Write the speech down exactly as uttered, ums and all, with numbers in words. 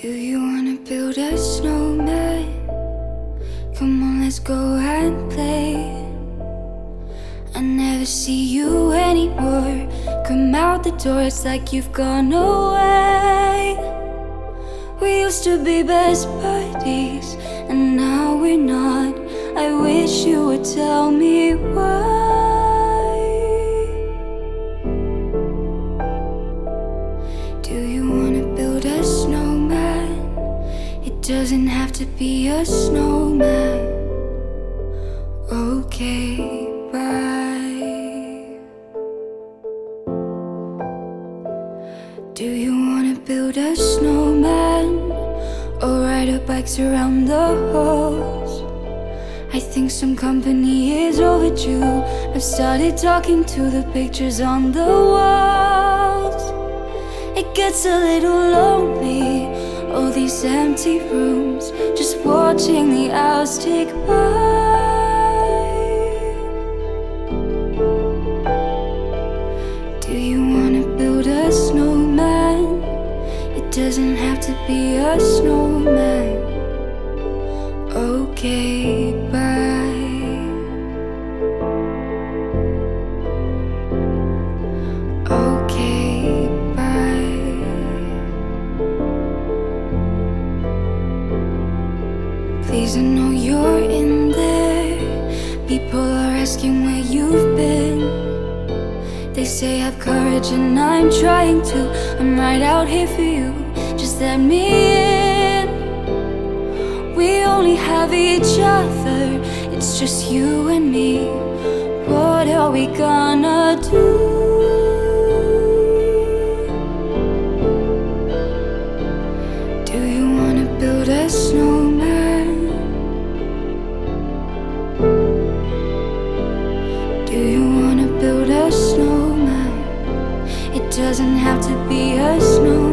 Do you wanna build a snowman? Come on, let's go and play. I never see you anymore. Come out the door, it's like you've gone away. We used to be best buddies, and now we're not. I wish you would tell me why. Do you wanna build a snowman? It doesn't have to be a snowman. Okay, bye. Do you wanna build a snowman or ride our bikes around the halls? I think some company is overdue. I've started talking to the pictures on the walls. It gets a little lonely, all these empty rooms, just watching the hours tick by. Do you wanna build a snowman? It doesn't have to be a snowman. Okay, bye. Okay, bye. Please, I know you're in there. People are asking where you've been. They say have courage and I'm trying to. I'm right out here for you, just let me in. We only have each other, it's just you and me. What are we gonna do? Do you wanna build a snowman? Do you wanna build a snowman? It doesn't have to be a snowman.